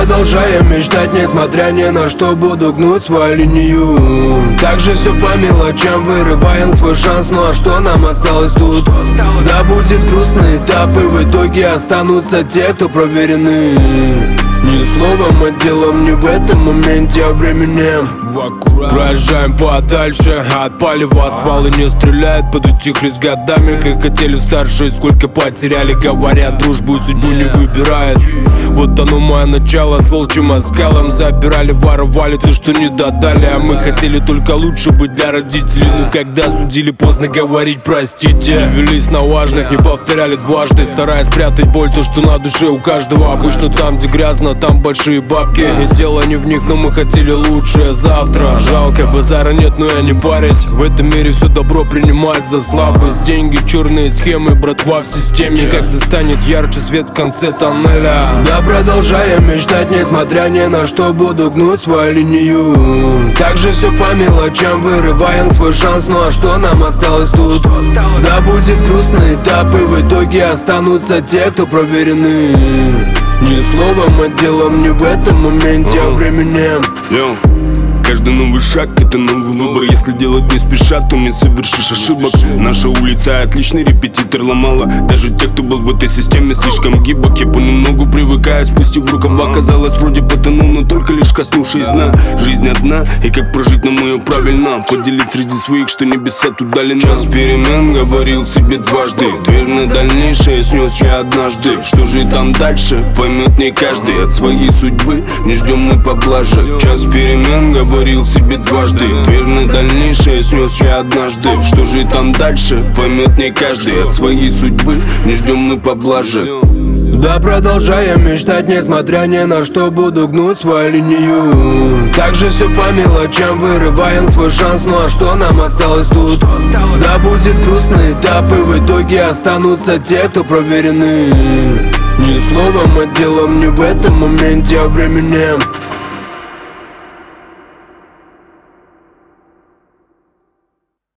продолжаем мечтать, несмотря ни на что. Буду гнуть свою линию. Также все по мелочам, вырываем свой шанс. Ну а что нам осталось тут? Да будет грустный этап, и в итоге останутся те, кто проверены. Ни словом, а делом, не в этом моменте, а временем. Проезжаем подальше, отпали в асфальт и не стреляют. Подутихли с годами, как хотели старшие, сколько потеряли. Говорят, дружбу судьбу не выбирает. Вот оно мое начало, с волчьим оскалом. Забирали, воровали то, что не додали. А мы хотели только лучше быть для родителей. Но когда судили, поздно говорить простите. Не велись на важных, не повторяли дважды, стараясь спрятать боль, то, что на душе у каждого. Обычно там, где грязно, там большие бабки. И дело не в них, но мы хотели лучшее завтра. Жалко, базара нет, но я не парюсь. В этом мире все добро принимать за слабость. Деньги, черные схемы, братва в системе. Когда станет ярче свет в конце тоннеля. Да, продолжаем мечтать, несмотря ни на что. Буду гнуть свою линию. Также все по мелочам, вырываем свой шанс. Ну а что нам осталось тут? Да будет грустный этап, и в итоге останутся те, кто проверены. Ни словом, а делом, не в этом моменте, а временем. Каждый новый шаг — это новый выбор. Если делать не спеша, то не совершишь ошибок. Наша улица — отличный репетитор, ломала даже тех, кто был в этой системе слишком гибок. Я понемногу привыкаю, спустив рукава. Казалось, вроде потонул, но только лишь коснувшись дна. Жизнь одна, и как прожить нам ее правильно? Поделить среди своих, что небеса тут дали. Час перемен, говорил себе дважды. Дверь на дальнейшее снес я однажды. Что же там дальше, поймет не каждый. От своей судьбы не ждем мы поблажек. Час перемен, говорил себе дважды. Дверь на дальнейшее снес я однажды. Что же там дальше, поймет не каждый. От своей судьбы не ждем мы поблажек. Да, продолжаем мечтать, несмотря ни на что. Буду гнуть свою линию. Также все по мелочам, вырываем свой шанс. Ну а что нам осталось тут? Да будет грустный этап, и в итоге останутся те, кто проверены. Ни словом, а делом, не в этом моменте, а временем.